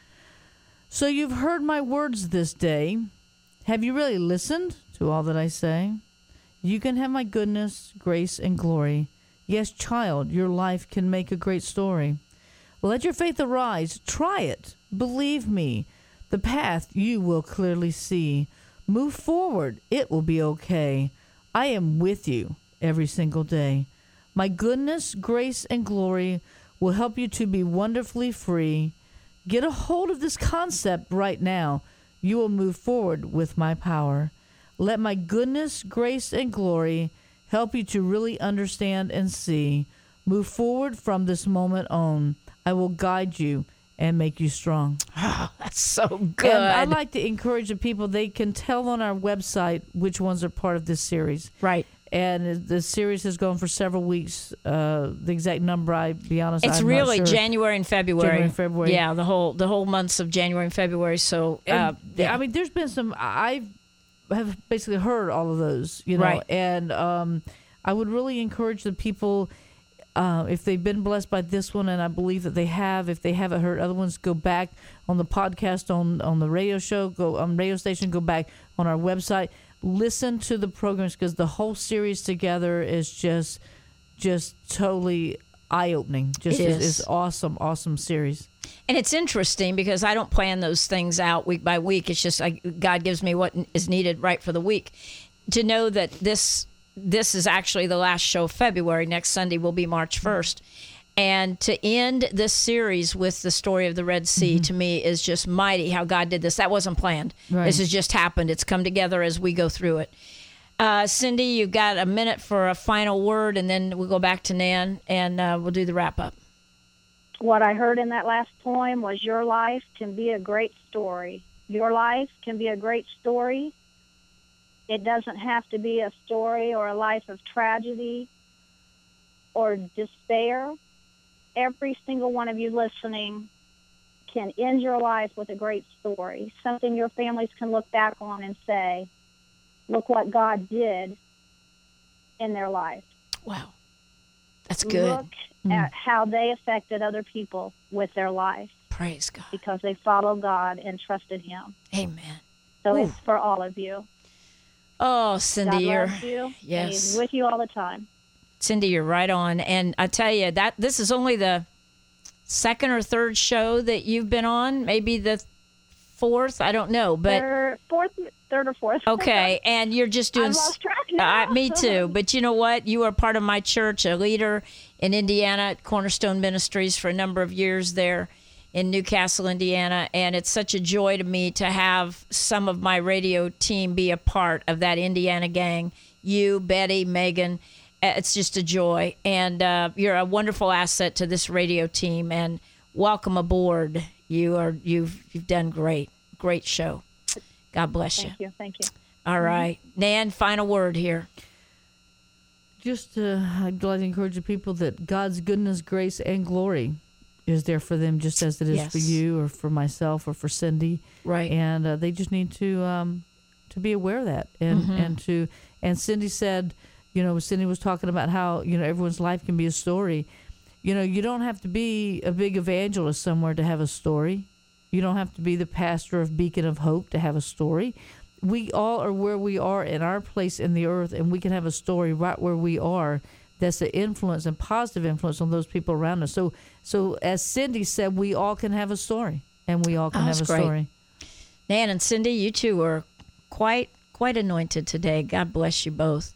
So you've heard my words this day. Have you really listened to all that I say? You can have my goodness, grace, and glory. Yes, child, your life can make a great story. Let your faith arise. Try it. Believe me. The path you will clearly see. Move forward. It will be okay. I am with you every single day. My goodness, grace, and glory will help you to be wonderfully free. Get a hold of this concept right now. You will move forward with my power. Let my goodness, grace, and glory help you to really understand and see. Move forward from this moment on. I will guide you and make you strong. Oh, that's so good. And I'd like to encourage the people, they can tell on our website which ones are part of this series. Right. And the series has gone for several weeks. The exact number, I'll be honest, it's I'm really not sure. January and February. January and February. Yeah, the whole months of January and February. So, And, yeah. I mean, there's been some, I have basically heard all of those, you know. Right. And I would really encourage the people, if they've been blessed by this one, and I believe that they have, if they haven't heard other ones, go back on the podcast, on the radio show, go on radio station, go back on our website, listen to the programs, because the whole series together is just totally eye-opening. It's awesome series. And it's interesting because I don't plan those things out week by week. It's just God gives me what is needed right for the week. To know that this is actually the last show of February. Next Sunday will be March 1st. And to end this series with the story of the Red Sea, to me, is just mighty how God did this. That wasn't planned. Right. This has just happened. It's come together as we go through it. Cindy, you've got a minute for a final word, and then we'll go back to Nan, and we'll do the wrap-up. What I heard in that last poem was, your life can be a great story. Your life can be a great story. It doesn't have to be a story or a life of tragedy or despair. Every single one of you listening can end your life with a great story, something your families can look back on and say, look what God did in their life. Wow. That's good. Look at how they affected other people with their life. Praise God. Because they followed God and trusted Him. Amen. So it's for all of you. Oh, Cindy, God loves you. Yes. And He's with you all the time. Cindy, you're right on. And I tell you, that this is only the second or third show that you've been on, maybe the fourth, I don't know, but third or fourth. Okay, and you're just doing. I've lost track now. Me too. But you know what? You are part of my church, a leader in Indiana at Cornerstone Ministries for a number of years there in Newcastle, Indiana, and it's such a joy to me to have some of my radio team be a part of that Indiana gang. You, Betty, Megan. It's just a joy, and you're a wonderful asset to this radio team. And welcome aboard. You've done great show. God bless you. Thank you. All right, Nan. Final word here. Just I'd like to encourage the people that God's goodness, grace, and glory is there for them, just as it is for you or for myself or for Cindy. Right. And they just need to be aware of that, and Cindy said. Cindy was talking about how, everyone's life can be a story. You don't have to be a big evangelist somewhere to have a story. You don't have to be the pastor of Beacon of Hope to have a story. We all are where we are in our place in the earth, and we can have a story right where we are that's an influence and positive influence on those people around us. So as Cindy said, we all can have a story, and we all can have a story. Nan and Cindy, you two are quite anointed today. God bless you both.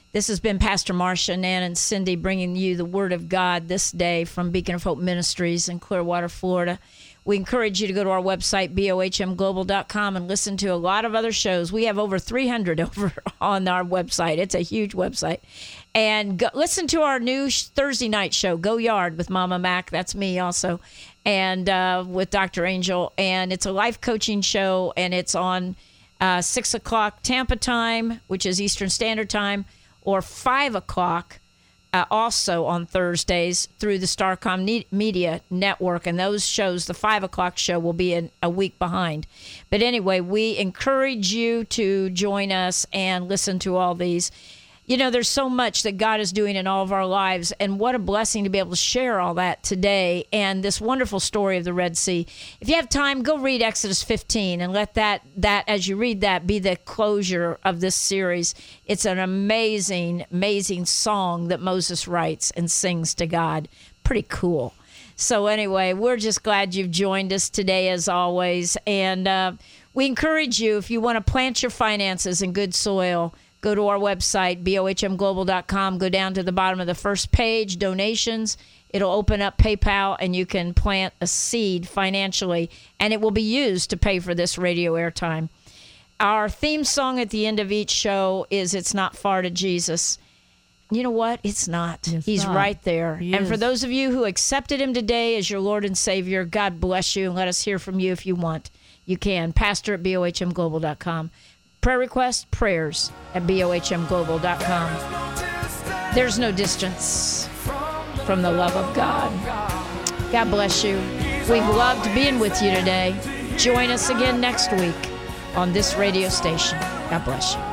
This has been Pastor Marcia, Nan, and Cindy bringing you the Word of God this day from Beacon of Hope Ministries in Clearwater, Florida. We encourage you to go to our website, bohmglobal.com, and listen to a lot of other shows. We have over 300 over on our website. It's a huge website. And listen to our new Thursday night show, Go Yard, with Mama Mac. That's me also. And with Dr. Angel. And it's a life coaching show, and it's on 6 o'clock Tampa time, which is Eastern Standard Time, or 5 o'clock also on Thursdays through the Starcom Media Network. And those shows, the 5 o'clock show, will be a week behind. But anyway, we encourage you to join us and listen to all these. You know, there's so much that God is doing in all of our lives, and what a blessing to be able to share all that today and this wonderful story of the Red Sea. If you have time, go read Exodus 15 and let that as you read that, be the closure of this series. It's an amazing, amazing song that Moses writes and sings to God. Pretty cool. So anyway, we're just glad you've joined us today as always, and we encourage you, if you want to plant your finances in good soil, go to our website, bohmglobal.com. Go down to the bottom of the first page, donations. It'll open up PayPal, and you can plant a seed financially, and it will be used to pay for this radio airtime. Our theme song at the end of each show is It's Not Far to Jesus. You know what? It's not. He's not. Right there. And for those of you who accepted him today as your Lord and Savior, God bless you, and let us hear from you if you want. You can. Pastor at bohmglobal.com. Prayer requests, prayers at bohmglobal.com. There's no distance from the love of God. God bless you. We've loved being with you today. Join us again next week on this radio station. God bless you.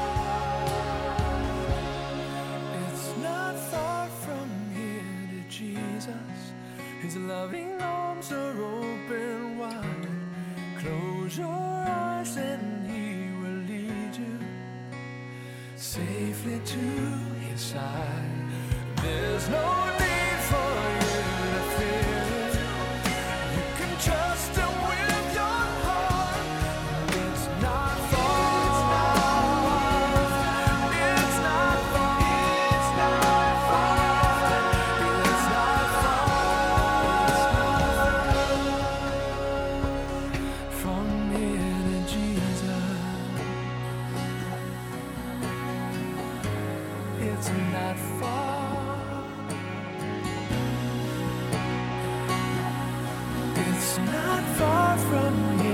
It's not far from here to Jesus. His loving arms are open wide. Close your eyes and safely to his side. There's no need for you to fear. You can trust him with your heart. It's not far. It's not far. It's not far. It's not far from here to Jesus. It's not far. It's not far from here.